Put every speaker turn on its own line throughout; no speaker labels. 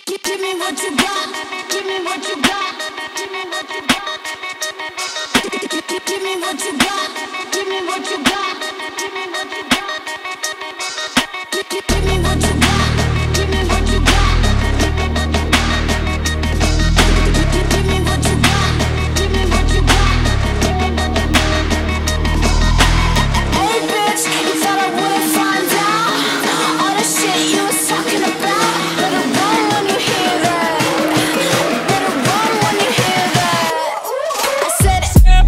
Give me what you got. Give me what you got. Give me what you got. Give me what you got. Give me what you got. Give me what you got. Give me what you got. Give me what you got. Give me what you got. Give me what you got. Hey bitch, you thought I wouldn't find out all the shit you was talking about. Better run when you hear that. Better run when you hear that. I said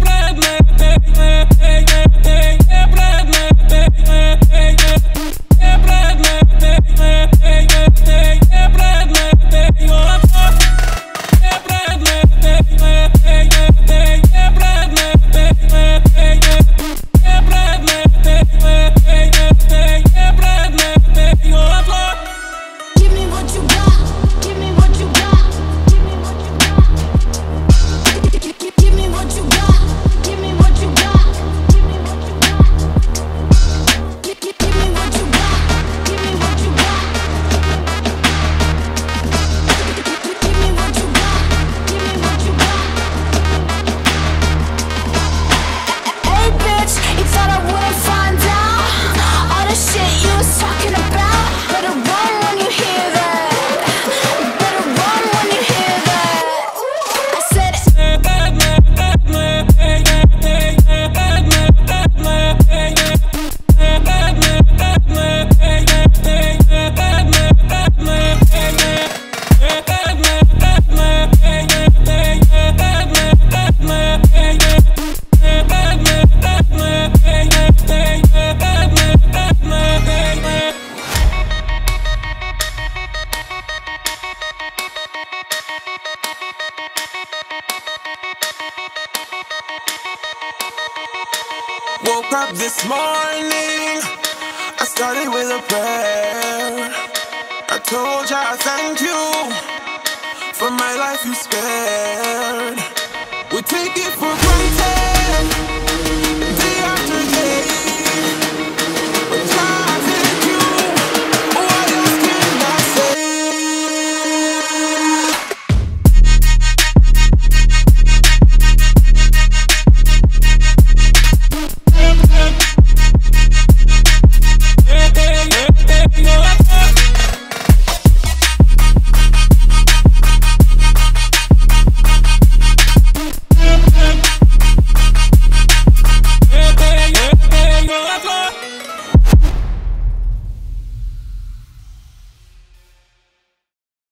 give me what you got. Give me what you got. Give me what you got. Give me what you got. Give me what you got. Give me what you got. Give me what you got. Give me what you got. Give me what you got. Give me what you got. Hey bitch, you thought I wouldn't find out all the shit you was talking about. Better run when you hear that. Better run when you hear that. I said
Woke up this morning, I started with a prayer. I told ya I thank you for my life you spared. We take it for granted.